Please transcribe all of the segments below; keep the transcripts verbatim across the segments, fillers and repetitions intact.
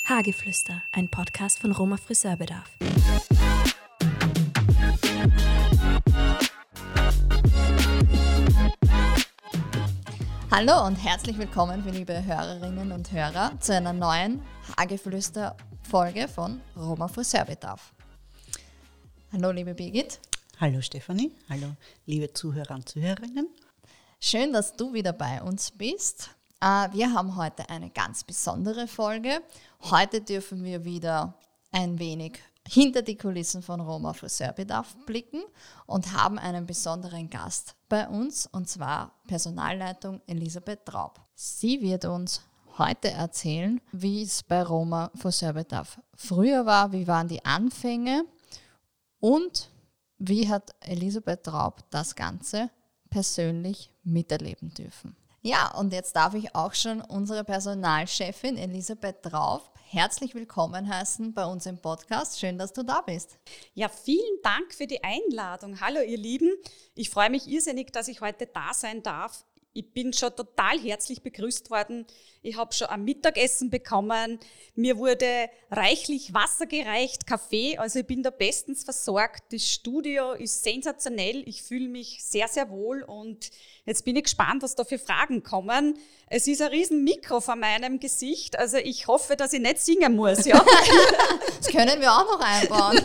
Haargeflüster, ein Podcast von Roma Friseurbedarf. Hallo und herzlich willkommen, liebe Hörerinnen und Hörer, zu einer neuen Haargeflüster-Folge von Roma Friseurbedarf. Hallo, liebe Birgit. Hallo, Stefanie. Hallo, liebe Zuhörer und Zuhörerinnen. Schön, dass du wieder bei uns bist. Wir haben heute eine ganz besondere Folge. Heute dürfen wir wieder ein wenig hinter die Kulissen von Roma Friseurbedarf blicken und haben einen besonderen Gast bei uns, und zwar Personalleitung Elisabeth Traub. Sie wird uns heute erzählen, wie es bei Roma Friseurbedarf früher war, wie waren die Anfänge und wie hat Elisabeth Traub das Ganze persönlich miterleben dürfen. Ja, und jetzt darf ich auch schon unsere Personalchefin Elisabeth Traub herzlich willkommen heißen bei uns im Podcast. Schön, dass du da bist. Ja, vielen Dank für die Einladung. Hallo ihr Lieben, ich freue mich irrsinnig, dass ich heute da sein darf. Ich bin schon total herzlich begrüßt worden. Ich habe schon ein Mittagessen bekommen. Mir wurde reichlich Wasser gereicht, Kaffee. Also ich bin da bestens versorgt. Das Studio ist sensationell. Ich fühle mich sehr, sehr wohl. Und jetzt bin ich gespannt, was da für Fragen kommen. Es ist ein riesen Mikro vor meinem Gesicht. Also ich hoffe, dass ich nicht singen muss. Ja? Das können wir auch noch einbauen.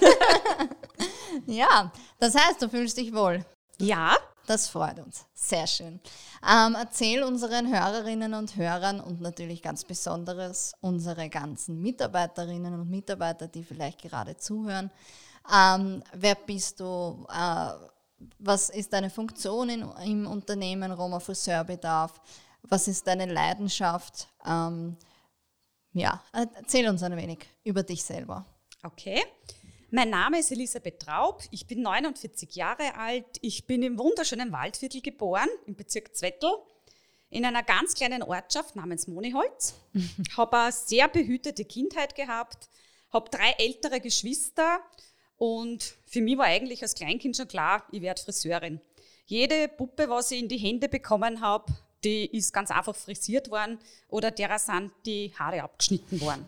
Ja, das heißt, du fühlst dich wohl. Ja. Das freut uns. Sehr schön. Ähm, erzähl unseren Hörerinnen und Hörern und natürlich ganz besonderes unsere ganzen Mitarbeiterinnen und Mitarbeiter, die vielleicht gerade zuhören. Ähm, wer bist du? Äh, was ist deine Funktion in, im Unternehmen Roma Friseurbedarf? Was ist deine Leidenschaft? Ähm, ja, erzähl uns ein wenig über dich selber. Okay. Mein Name ist Elisabeth Traub, ich bin neunundvierzig Jahre alt, ich bin im wunderschönen Waldviertel geboren, im Bezirk Zwettl, in einer ganz kleinen Ortschaft namens Moniholz. Habe eine sehr behütete Kindheit gehabt, habe drei ältere Geschwister und für mich war eigentlich als Kleinkind schon klar, ich werde Friseurin. Jede Puppe, was ich in die Hände bekommen habe, die ist ganz einfach frisiert worden oder derer sind die Haare abgeschnitten worden.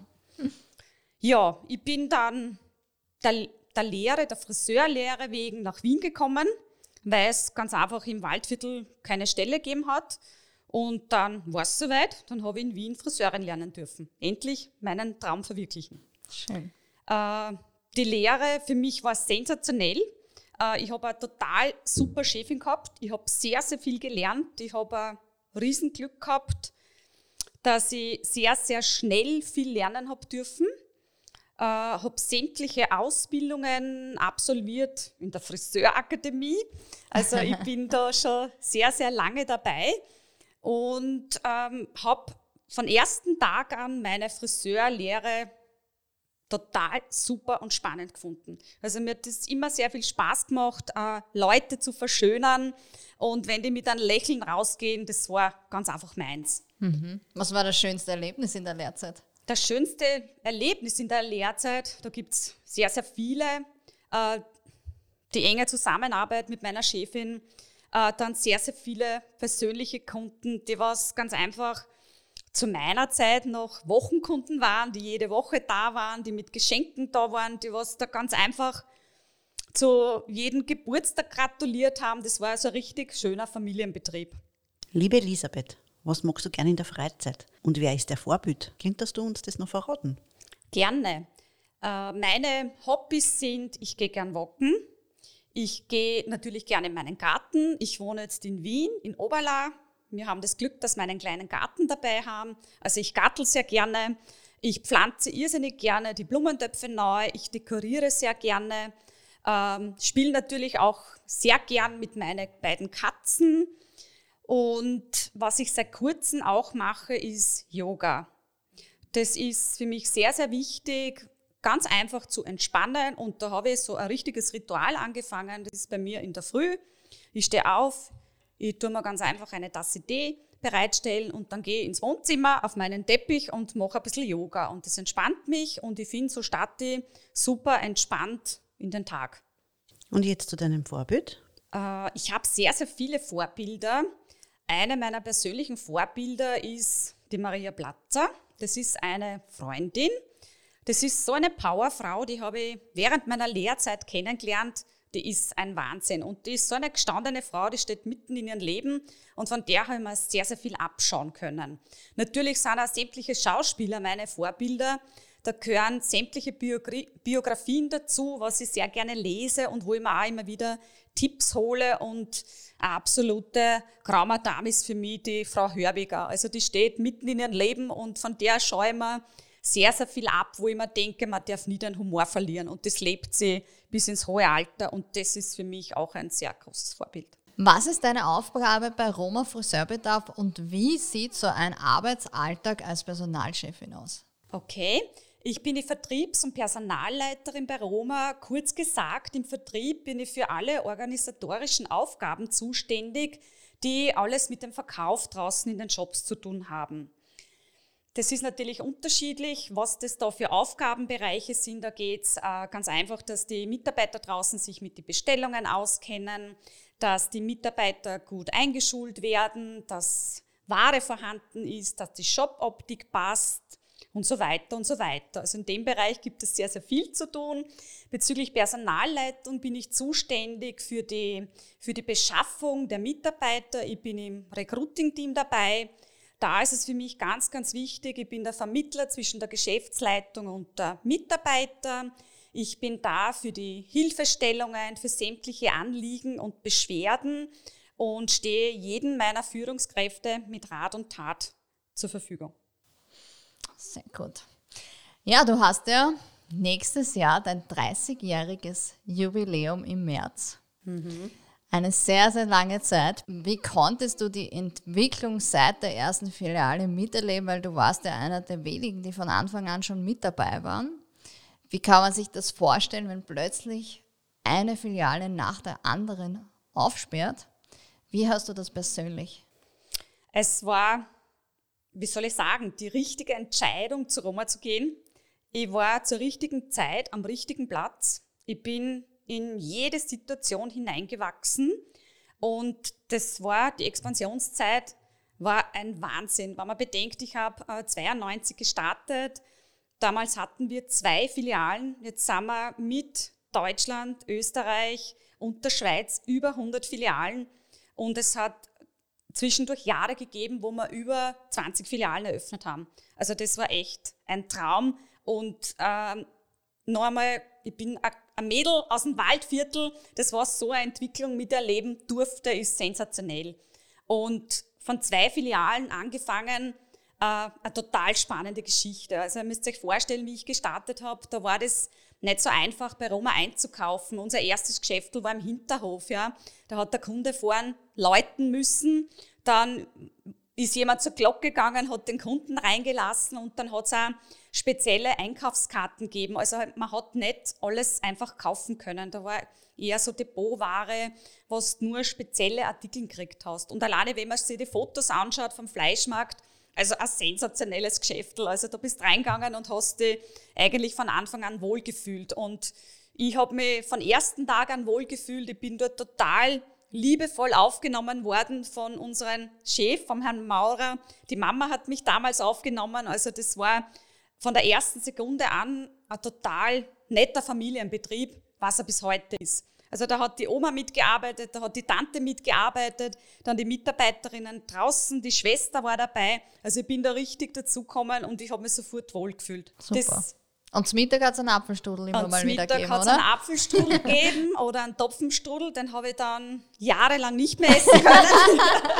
Ja, ich bin dann Der, der Lehre, der Friseurlehre wegen nach Wien gekommen, weil es ganz einfach im Waldviertel keine Stelle gegeben hat. Und dann war es soweit, dann habe ich in Wien Friseurin lernen dürfen. Endlich meinen Traum verwirklichen. Schön. Äh, die Lehre für mich war sensationell. Äh, ich habe eine total super Chefin gehabt. Ich habe sehr, sehr viel gelernt. Ich habe ein Riesenglück gehabt, dass ich sehr, sehr schnell viel lernen habe dürfen. Ich uh, habe sämtliche Ausbildungen absolviert in der Friseurakademie. Also ich bin da schon sehr, sehr lange dabei und ähm, habe von ersten Tag an meine Friseurlehre total super und spannend gefunden. Also mir hat das immer sehr viel Spaß gemacht, äh, Leute zu verschönern, und wenn die mit einem Lächeln rausgehen, das war ganz einfach meins. Mhm. Was war das schönste Erlebnis in der Lehrzeit? Das schönste Erlebnis in der Lehrzeit, da gibt es sehr, sehr viele. Äh, die enge Zusammenarbeit mit meiner Chefin, äh, dann sehr, sehr viele persönliche Kunden, die was ganz einfach zu meiner Zeit noch Wochenkunden waren, die jede Woche da waren, die mit Geschenken da waren, die was da ganz einfach zu jedem Geburtstag gratuliert haben. Das war also ein richtig schöner Familienbetrieb. Liebe Elisabeth, was magst du gerne in der Freizeit? Und wer ist der Vorbild? Könntest du uns das noch verraten? Gerne. Äh, meine Hobbys sind, ich gehe gern walken. Ich gehe natürlich gerne in meinen Garten. Ich wohne jetzt in Wien, in Oberla. Wir haben das Glück, dass wir einen kleinen Garten dabei haben. Also ich gartel sehr gerne. Ich pflanze irrsinnig gerne die Blumentöpfe neu. Ich dekoriere sehr gerne. Ähm, spiele natürlich auch sehr gern mit meinen beiden Katzen. Und was ich seit kurzem auch mache, ist Yoga. Das ist für mich sehr, sehr wichtig, ganz einfach zu entspannen. Und da habe ich so ein richtiges Ritual angefangen. Das ist bei mir in der Früh. Ich stehe auf, ich tue mir ganz einfach eine Tasse Tee bereitstellen und dann gehe ich ins Wohnzimmer auf meinen Teppich und mache ein bisschen Yoga. Und das entspannt mich und ich finde, so starte ich super entspannt in den Tag. Und jetzt zu deinem Vorbild? Äh, ich habe sehr, sehr viele Vorbilder. Eine meiner persönlichen Vorbilder ist die Maria Platzer. Das ist eine Freundin, Das ist so eine Powerfrau, die habe ich während meiner Lehrzeit kennengelernt. Die ist ein Wahnsinn. Und die ist so eine gestandene Frau, die steht mitten in ihrem Leben. Und von der habe ich mir sehr, sehr viel abschauen können. Natürlich sind auch sämtliche Schauspieler meine Vorbilder. Da gehören sämtliche Biogra- Biografien dazu, was ich sehr gerne lese und wo ich mir auch immer wieder Tipps hole. Und eine absolute Graumadame ist für mich die Frau Hörbiger. Also die steht mitten in ihrem Leben und von der schaue ich mir sehr, sehr viel ab, wo ich mir denke, man darf nie den Humor verlieren. Und das lebt sie bis ins hohe Alter und das ist für mich auch ein sehr großes Vorbild. Was ist deine Aufgabe bei Roma Friseurbedarf und wie sieht so ein Arbeitsalltag als Personalchefin aus? Okay, ich bin die Vertriebs- und Personalleiterin bei Roma. Kurz gesagt, im Vertrieb bin ich für alle organisatorischen Aufgaben zuständig, die alles mit dem Verkauf draußen in den Shops zu tun haben. Das ist natürlich unterschiedlich, was das da für Aufgabenbereiche sind. Da geht es äh, ganz einfach, dass die Mitarbeiter draußen sich mit den Bestellungen auskennen, dass die Mitarbeiter gut eingeschult werden, dass Ware vorhanden ist, dass die Shop-Optik passt und so weiter und so weiter. Also in dem Bereich gibt es sehr, sehr viel zu tun. Bezüglich Personalleitung bin ich zuständig für die, für die Beschaffung der Mitarbeiter. Ich bin im Recruiting-Team dabei. Da ist es für mich ganz, ganz wichtig, ich bin der Vermittler zwischen der Geschäftsleitung und der Mitarbeiter. Ich bin da für die Hilfestellungen, für sämtliche Anliegen und Beschwerden und stehe jedem meiner Führungskräfte mit Rat und Tat zur Verfügung. Sehr gut. Ja, du hast ja nächstes Jahr dein dreißigjähriges Jubiläum im März. Mhm. Eine sehr, sehr lange Zeit. Wie konntest du die Entwicklung seit der ersten Filiale miterleben? Weil du warst ja einer der wenigen, die von Anfang an schon mit dabei waren. Wie kann man sich das vorstellen, wenn plötzlich eine Filiale nach der anderen aufsperrt? Wie hast du das persönlich? Es war, wie soll ich sagen, die richtige Entscheidung, zu Roma zu gehen. Ich war zur richtigen Zeit am richtigen Platz. Ich bin in jede Situation hineingewachsen und das war, die Expansionszeit war ein Wahnsinn. Wenn man bedenkt, ich habe äh, zweiundneunzig gestartet, damals hatten wir zwei Filialen, jetzt sind wir mit Deutschland, Österreich und der Schweiz über hundert Filialen und es hat zwischendurch Jahre gegeben, wo wir über zwanzig Filialen eröffnet haben. Also das war echt ein Traum und ähm, noch einmal, ich bin ein Mädel aus dem Waldviertel, das war so eine Entwicklung miterleben durfte, ist sensationell. Und von zwei Filialen angefangen, äh, eine total spannende Geschichte. Also ihr müsst euch vorstellen, wie ich gestartet habe, da war das nicht so einfach, bei Roma einzukaufen. Unser erstes Geschäft war im Hinterhof. Ja. Da hat der Kunde vorn läuten müssen, dann ist jemand zur Glocke gegangen, hat den Kunden reingelassen und dann hat es auch spezielle Einkaufskarten gegeben. Also man hat nicht alles einfach kaufen können. Da war eher so Depotware, was du nur spezielle Artikel gekriegt hast. Und alleine, wenn man sich die Fotos anschaut vom Fleischmarkt, also ein sensationelles Geschäftel. Also da bist reingegangen und hast dich eigentlich von Anfang an wohlgefühlt. Und ich habe mich von ersten Tag an wohlgefühlt. Ich bin dort total liebevoll aufgenommen worden von unserem Chef, vom Herrn Maurer. Die Mama hat mich damals aufgenommen. Also das war von der ersten Sekunde an ein total netter Familienbetrieb, was er bis heute ist. Also da hat die Oma mitgearbeitet, da hat die Tante mitgearbeitet, dann die Mitarbeiterinnen draußen, die Schwester war dabei. Also ich bin da richtig dazugekommen und ich habe mich sofort wohlgefühlt. Super. Das und zum Mittag hat es einen Apfelstrudel immer mal wieder gegeben, oder? Zum Mittag hat es einen Apfelstrudel gegeben oder einen Topfenstrudel, den habe ich dann jahrelang nicht mehr essen können.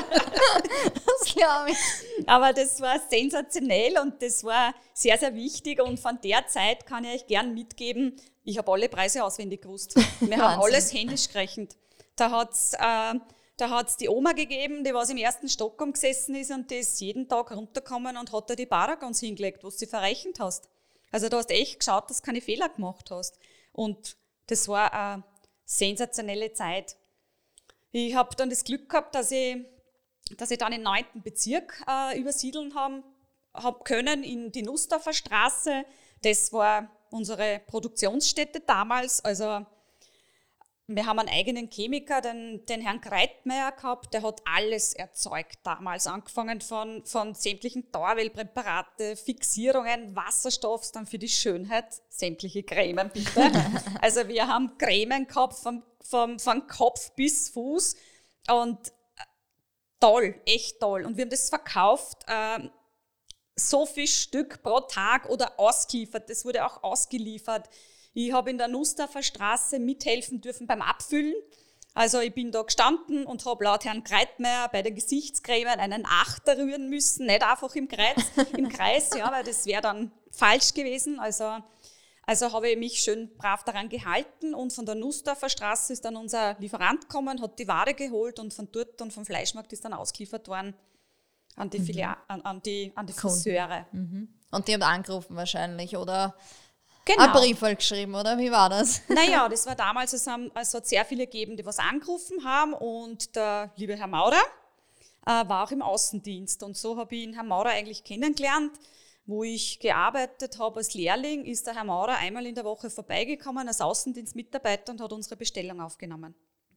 Das glaube ich. Aber das war sensationell und das war sehr, sehr wichtig und von der Zeit kann ich euch gern mitgeben, ich habe alle Preise auswendig gewusst. Wir haben alles händisch gerechnet. Da hat es äh, da hat's die Oma gegeben, die was im ersten Stock umgesessen ist und die ist jeden Tag runtergekommen und hat da die Paragons hingelegt, was du verrechnet hast. Also du hast echt geschaut, dass du keine Fehler gemacht hast. Und das war eine sensationelle Zeit. Ich habe dann das Glück gehabt, dass ich, dass ich dann den neunten Bezirk äh, übersiedeln haben, hab können, in die Nussdorfer Straße. Das war unsere Produktionsstätte damals. Also wir haben einen eigenen Chemiker, den, den Herrn Kreitmeier gehabt, der hat alles erzeugt damals, angefangen von, von sämtlichen Dauerwellpräparate, Fixierungen, Wasserstoffs, dann für die Schönheit, sämtliche Cremen bitte. Also wir haben Cremen gehabt vom, vom, von Kopf bis Fuß und toll, echt toll. Und wir haben das verkauft, äh, so viel Stück pro Tag oder ausgeliefert, das wurde auch ausgeliefert. Ich habe in der Nussdorfer Straße mithelfen dürfen beim Abfüllen. Also ich bin da gestanden und habe laut Herrn Kreitmeier bei den Gesichtscremen einen Achter rühren müssen, nicht einfach im Kreis, im Kreis, ja, weil das wäre dann falsch gewesen. Also, also habe ich mich schön brav daran gehalten und von der Nussdorfer Straße ist dann unser Lieferant gekommen, hat die Ware geholt und von dort und vom Fleischmarkt ist dann ausgeliefert worden an die, Filia- an, an die, an die Friseure. Mhm. Und die haben angerufen wahrscheinlich, oder? Genau. Ein Brief halt geschrieben, oder? Wie war das? Naja, das war damals, es, haben, es hat sehr viele gegeben, die was angerufen haben und der liebe Herr Maurer äh, war auch im Außendienst und so habe ich ihn Herrn Maurer eigentlich kennengelernt. Wo ich gearbeitet habe als Lehrling, ist der Herr Maurer einmal in der Woche vorbeigekommen als Außendienstmitarbeiter und hat unsere Bestellung aufgenommen.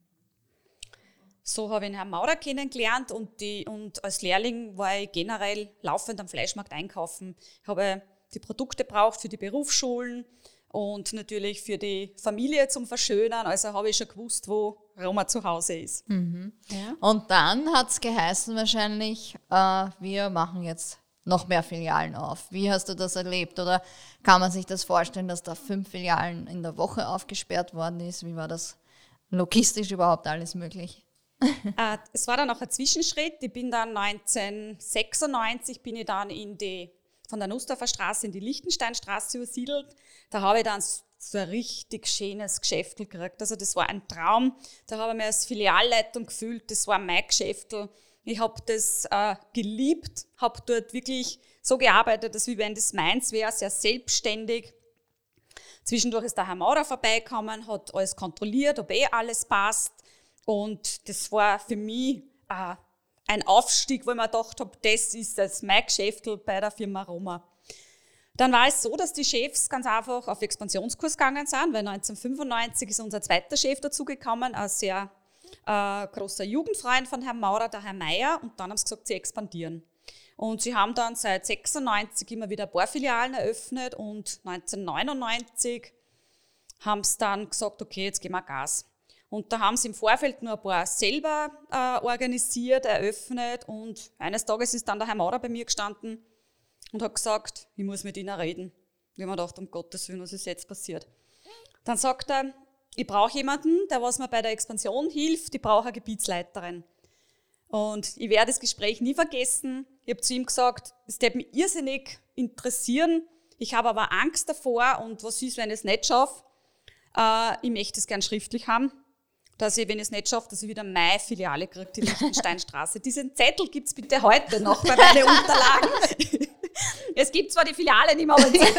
So habe ich den Herrn Maurer kennengelernt und, die, und als Lehrling war ich generell laufend am Fleischmarkt einkaufen. Ich habe die Produkte braucht für die Berufsschulen und natürlich für die Familie zum Verschönern. Also habe ich schon gewusst, wo Roma zu Hause ist. Mhm. Ja. Und dann hat es geheißen wahrscheinlich, äh, wir machen jetzt noch mehr Filialen auf. Wie hast du das erlebt? Oder kann man sich das vorstellen, dass da fünf Filialen in der Woche aufgesperrt worden ist? Wie war das logistisch überhaupt alles möglich? äh, es war dann auch ein Zwischenschritt. Ich bin dann neunzehnhundertsechsundneunzig bin ich dann in die von der Nussdorfer Straße in die Lichtensteinstraße übersiedelt. Da habe ich dann so ein richtig schönes Geschäftel gekriegt. Also das war ein Traum. Da habe ich mich als Filialleitung gefühlt. Das war mein Geschäftel. Ich habe das äh, geliebt, habe dort wirklich so gearbeitet, als wenn das meins wäre, sehr selbstständig. Zwischendurch ist der Herr Maurer vorbeigekommen, hat alles kontrolliert, ob eh alles passt. Und das war für mich äh, ein Aufstieg, wo ich mir gedacht habe, das ist das mein Geschäftel bei der Firma Roma. Dann war es so, dass die Chefs ganz einfach auf Expansionskurs gegangen sind, weil neunzehnhundertfünfundneunzig ist unser zweiter Chef dazugekommen, ein sehr äh, großer Jugendfreund von Herrn Maurer, der Herr Meier, und dann haben sie gesagt, sie expandieren. Und sie haben dann seit sechsundneunzig immer wieder ein paar Filialen eröffnet und neunzehnhundertneunundneunzig haben sie dann gesagt, okay, jetzt geben wir Gas. Und da haben sie im Vorfeld nur ein paar selber äh, organisiert, eröffnet und eines Tages ist dann der Herr Maurer bei mir gestanden und hat gesagt, ich muss mit Ihnen reden. Ich habe mir gedacht, um Gottes Willen, was ist jetzt passiert? Dann sagt er, ich brauche jemanden, der was mir bei der Expansion hilft, ich brauche eine Gebietsleiterin. Und ich werde das Gespräch nie vergessen. Ich habe zu ihm gesagt, es würde mich irrsinnig interessieren, ich habe aber Angst davor und was ist, wenn ich es nicht schaffe? Äh, ich möchte es gern schriftlich haben, dass ich, wenn ich es nicht schaffe, dass ich wieder meine Filiale kriege, die Lichtensteinstraße. Diesen Zettel gibt es bitte heute noch bei meinen Unterlagen. Es gibt zwar die Filiale nicht mehr, aber den Zettel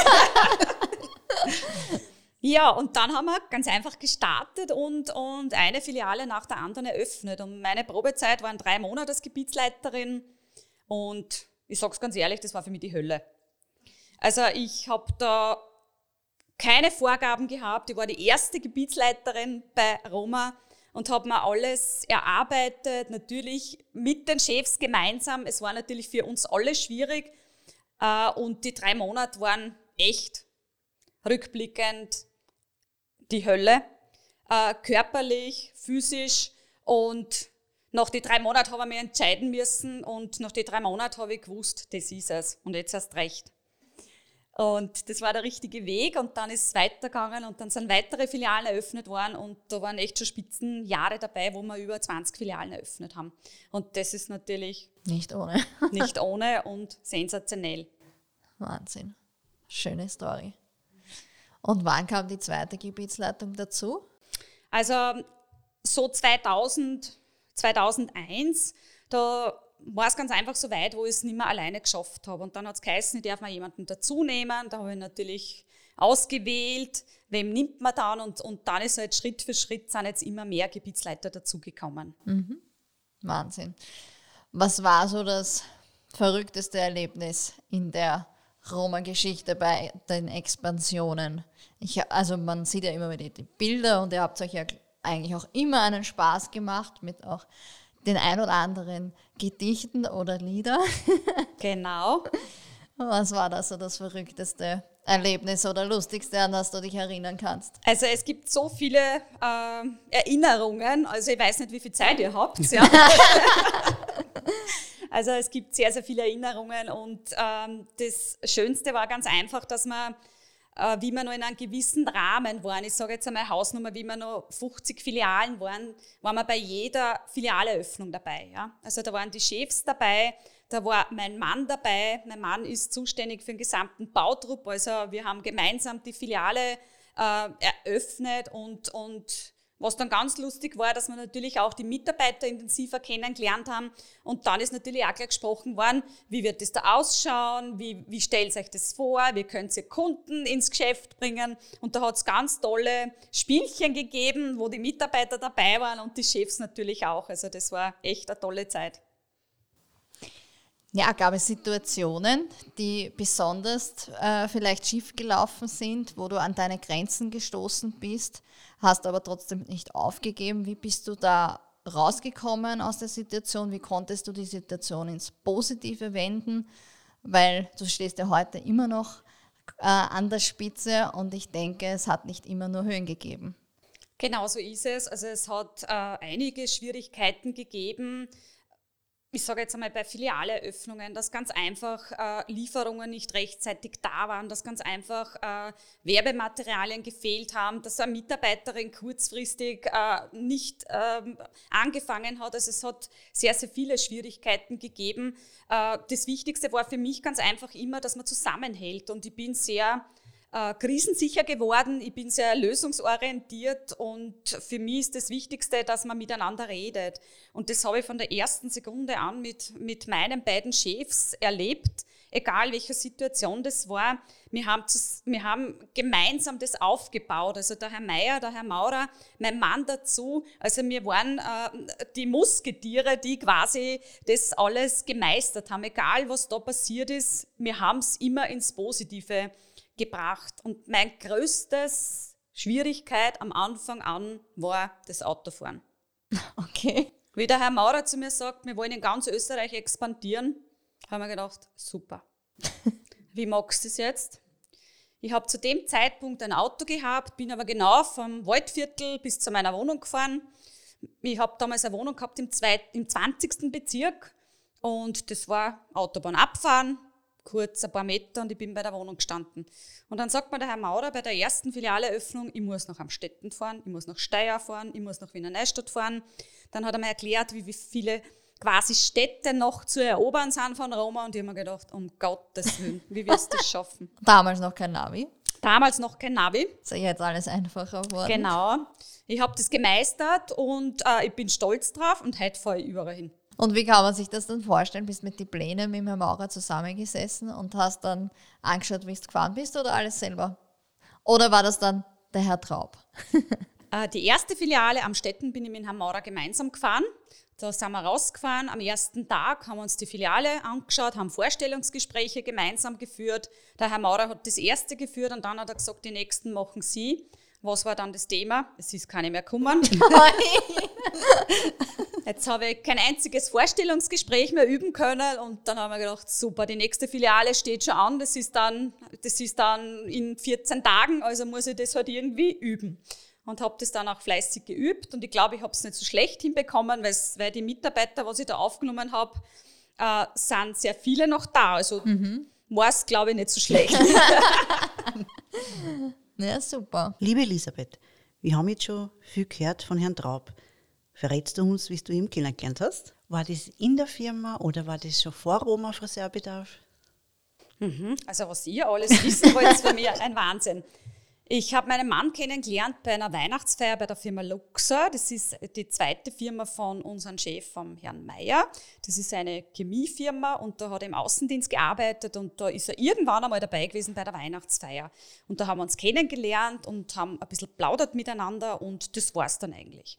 noch. Ja, und dann haben wir ganz einfach gestartet und, und eine Filiale nach der anderen eröffnet. Und meine Probezeit waren drei Monate als Gebietsleiterin und ich sage es ganz ehrlich, das war für mich die Hölle. Also ich habe da keine Vorgaben gehabt. Ich war die erste Gebietsleiterin bei Roma und habe mir alles erarbeitet, natürlich mit den Chefs gemeinsam. Es war natürlich für uns alle schwierig und die drei Monate waren echt rückblickend die Hölle, körperlich, physisch, und nach den drei Monaten habe ich mich entscheiden müssen und nach den drei Monaten habe ich gewusst, das ist es und jetzt erst recht. Und das war der richtige Weg und dann ist es weitergegangen und dann sind weitere Filialen eröffnet worden und da waren echt schon Spitzenjahre dabei, wo wir über zwanzig Filialen eröffnet haben. Und das ist natürlich nicht ohne. nicht ohne und sensationell. Wahnsinn. Schöne Story. Und wann kam die zweite Gebietsleitung dazu? Also so zweitausend, zweitausendeins, da war es ganz einfach so weit, wo ich es nicht mehr alleine geschafft habe. Und dann hat es geheißen, ich darf mal jemanden dazu nehmen. Da habe ich natürlich ausgewählt, wem nimmt man dann? Und, und dann ist halt Schritt für Schritt sind jetzt immer mehr Gebietsleiter dazugekommen. Mhm. Wahnsinn. Was war so das verrückteste Erlebnis in der Roma-Geschichte bei den Expansionen? Ich, also man sieht ja immer wieder die Bilder und ihr habt euch ja eigentlich auch immer einen Spaß gemacht mit auch den ein oder anderen Gedichten oder Lieder. Genau. Was war da so das verrückteste Erlebnis oder lustigste, an das du dich erinnern kannst? Also es gibt so viele äh, Erinnerungen, also ich weiß nicht, wie viel Zeit ihr habt. Ja. Also es gibt sehr, sehr viele Erinnerungen und ähm, das Schönste war ganz einfach, dass man, äh, wie wir noch in einem gewissen Rahmen waren, ich sage jetzt einmal Hausnummer, wie wir noch fünfzig Filialen waren, waren wir bei jeder Filialeöffnung dabei. Ja. Also da waren die Chefs dabei, da war mein Mann dabei. Mein Mann ist zuständig für den gesamten Bautrupp. Also wir haben gemeinsam die Filiale äh, eröffnet und, und was dann ganz lustig war, dass wir natürlich auch die Mitarbeiter intensiver kennengelernt haben. Und dann ist natürlich auch gleich gesprochen worden, wie wird das da ausschauen, wie, wie stellt euch das vor, wie könnt ihr Kunden ins Geschäft bringen. Und da hat es ganz tolle Spielchen gegeben, wo die Mitarbeiter dabei waren und die Chefs natürlich auch. Also das war echt eine tolle Zeit. Ja, gab es Situationen, die besonders äh, vielleicht schiefgelaufen sind, wo du an deine Grenzen gestoßen bist, hast aber trotzdem nicht aufgegeben. Wie bist du da rausgekommen aus der Situation? Wie konntest du die Situation ins Positive wenden? Weil du stehst ja heute immer noch äh, an der Spitze und ich denke, es hat nicht immer nur Höhen gegeben. Genau so ist es. Also es hat äh, einige Schwierigkeiten gegeben. Ich sage jetzt einmal bei Filialeöffnungen, dass ganz einfach äh, Lieferungen nicht rechtzeitig da waren, dass ganz einfach äh, Werbematerialien gefehlt haben, dass eine Mitarbeiterin kurzfristig äh, nicht äh, angefangen hat. Also es hat sehr, sehr viele Schwierigkeiten gegeben. Äh, das Wichtigste war für mich ganz einfach immer, dass man zusammenhält und ich bin sehr Äh, krisensicher geworden, ich bin sehr lösungsorientiert und für mich ist das Wichtigste, dass man miteinander redet. Und das habe ich von der ersten Sekunde an mit, mit meinen beiden Chefs erlebt, egal welche Situation das war. Wir haben, wir haben gemeinsam das aufgebaut, also der Herr Meier, der Herr Maurer, mein Mann dazu. Also wir waren äh, die Musketiere, die quasi das alles gemeistert haben, egal was da passiert ist, wir haben es immer ins Positive gebracht. Und meine größte Schwierigkeit am Anfang an war das Autofahren. Okay. Wie der Herr Maurer zu mir sagt, wir wollen in ganz Österreich expandieren, haben wir gedacht, super. Wie magst du das jetzt? Ich habe zu dem Zeitpunkt ein Auto gehabt, bin aber genau vom Waldviertel bis zu meiner Wohnung gefahren. Ich habe damals eine Wohnung gehabt im, zweiten, im zwanzigsten Bezirk und das war Autobahn abfahren, kurz ein paar Meter und ich bin bei der Wohnung gestanden. Und dann sagt mir der Herr Maurer bei der ersten Filialeöffnung, ich muss nach Amstetten fahren, ich muss nach Steyr fahren, ich muss nach Wiener Neustadt fahren. Dann hat er mir erklärt, wie, wie viele quasi Städte noch zu erobern sind von Roma und ich habe mir gedacht, um Gottes Willen, wie wirst du das schaffen? Damals noch kein Navi. Damals noch kein Navi. Ist ja jetzt alles einfacher geworden. Genau. Ich habe das gemeistert und äh, ich bin stolz drauf und heute fahre ich überall hin. Und wie kann man sich das dann vorstellen? Bist mit den Plänen mit dem Herrn Maurer zusammengesessen und hast dann angeschaut, wie du gefahren bist oder alles selber? Oder war das dann der Herr Traub? äh, die erste Filiale am Stetten bin ich mit Herrn Maurer gemeinsam gefahren. Da sind wir rausgefahren. Am ersten Tag haben wir uns die Filiale angeschaut, haben Vorstellungsgespräche gemeinsam geführt. Der Herr Maurer hat das erste geführt und dann hat er gesagt, die nächsten machen Sie. Was war dann das Thema? Es ist keine mehr gekommen. Jetzt habe ich kein einziges Vorstellungsgespräch mehr üben können und dann haben wir gedacht, super, die nächste Filiale steht schon an, das ist dann, das ist dann in vierzehn Tagen, also muss ich das halt irgendwie üben. Und habe das dann auch fleißig geübt und ich glaube, ich habe es nicht so schlecht hinbekommen, weil die Mitarbeiter, was ich da aufgenommen habe, äh, sind sehr viele noch da, also mhm. war es, glaube ich, nicht so schlecht. Ja, super. Liebe Elisabeth, wir haben jetzt schon viel gehört von Herrn Traub. Verrätst du uns, wie du ihn kennengelernt hast? War das in der Firma oder war das schon vor Roma Friseurbedarf? Mhm. Also was ihr alles wissen wollt, ist für mich ein Wahnsinn. Ich habe meinen Mann kennengelernt bei einer Weihnachtsfeier bei der Firma Luxor. Das ist die zweite Firma von unserem Chef, vom Herrn Meier. Das ist eine Chemiefirma und da hat er im Außendienst gearbeitet und da ist er irgendwann einmal dabei gewesen bei der Weihnachtsfeier. Und da haben wir uns kennengelernt und haben ein bisschen plaudert miteinander und das war es dann eigentlich.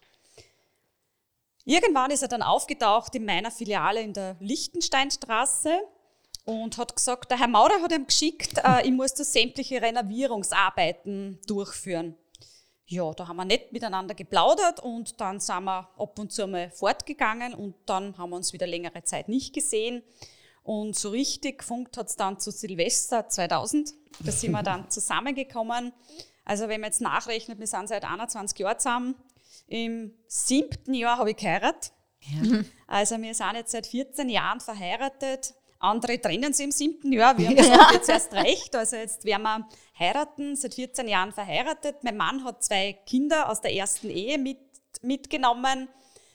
Irgendwann ist er dann aufgetaucht in meiner Filiale in der Lichtensteinstraße und hat gesagt, der Herr Maurer hat ihm geschickt, äh, ich muss da sämtliche Renovierungsarbeiten durchführen. Ja, da haben wir nicht miteinander geplaudert und dann sind wir ab und zu mal fortgegangen und dann haben wir uns wieder längere Zeit nicht gesehen. Und so richtig gefunkt hat es dann zu Silvester zweitausend. Da sind wir dann zusammengekommen. Also wenn man jetzt nachrechnet, wir sind seit einundzwanzig Jahren zusammen. Im siebten Jahr habe ich geheiratet. Ja. Also wir sind jetzt seit vierzehn Jahren verheiratet. Andere trennen sich im siebten Jahr. Wir haben gesagt, jetzt erst recht. Also jetzt werden wir heiraten, seit vierzehn Jahren verheiratet. Mein Mann hat zwei Kinder aus der ersten Ehe mit, mitgenommen.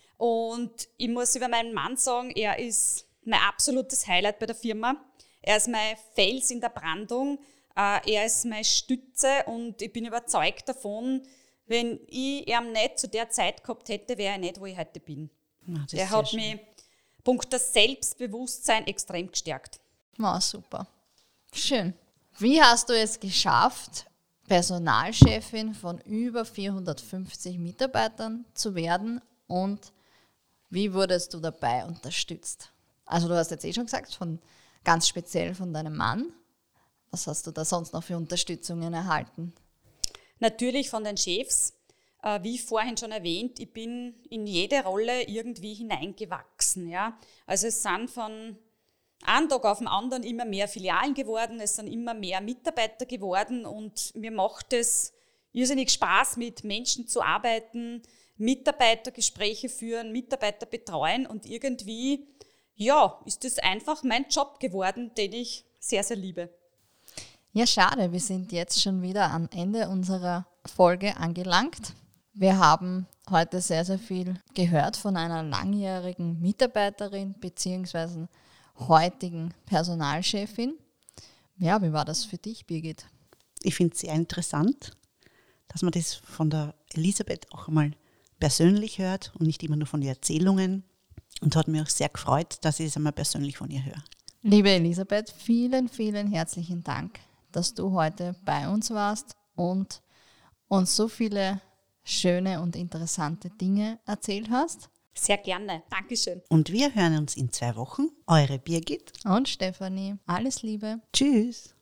Und ich muss über meinen Mann sagen, er ist mein absolutes Highlight bei der Firma. Er ist mein Fels in der Brandung. Er ist meine Stütze und ich bin überzeugt davon, wenn ich ihn nicht zu der Zeit gehabt hätte, wäre er nicht, wo ich heute bin. Ja, er hat mich Punkt das Selbstbewusstsein extrem gestärkt. Oh, super. Schön. Wie hast du es geschafft, Personalchefin von über vierhundertfünfzig Mitarbeitern zu werden und wie wurdest du dabei unterstützt? Also du hast jetzt eh schon gesagt, von, ganz speziell von deinem Mann. Was hast du da sonst noch für Unterstützungen erhalten? Natürlich von den Chefs. Äh, wie vorhin schon erwähnt, ich bin in jede Rolle irgendwie hineingewachsen. Ja? Also es sind von einem Tag auf den anderen immer mehr Filialen geworden, es sind immer mehr Mitarbeiter geworden und mir macht es irrsinnig Spaß, mit Menschen zu arbeiten, Mitarbeitergespräche führen, Mitarbeiter betreuen und irgendwie ja, ist das einfach mein Job geworden, den ich sehr, sehr liebe. Ja, schade, wir sind jetzt schon wieder am Ende unserer Folge angelangt. Wir haben heute sehr, sehr viel gehört von einer langjährigen Mitarbeiterin bzw. heutigen Personalchefin. Ja, wie war das für dich, Birgit? Ich finde es sehr interessant, dass man das von der Elisabeth auch einmal persönlich hört und nicht immer nur von den Erzählungen. Und hat mich auch sehr gefreut, dass ich es einmal persönlich von ihr höre. Liebe Elisabeth, vielen, vielen herzlichen Dank, dass du heute bei uns warst und uns so viele schöne und interessante Dinge erzählt hast. Sehr gerne. Dankeschön. Und wir hören uns in zwei Wochen. Eure Birgit und Stefanie. Alles Liebe. Tschüss.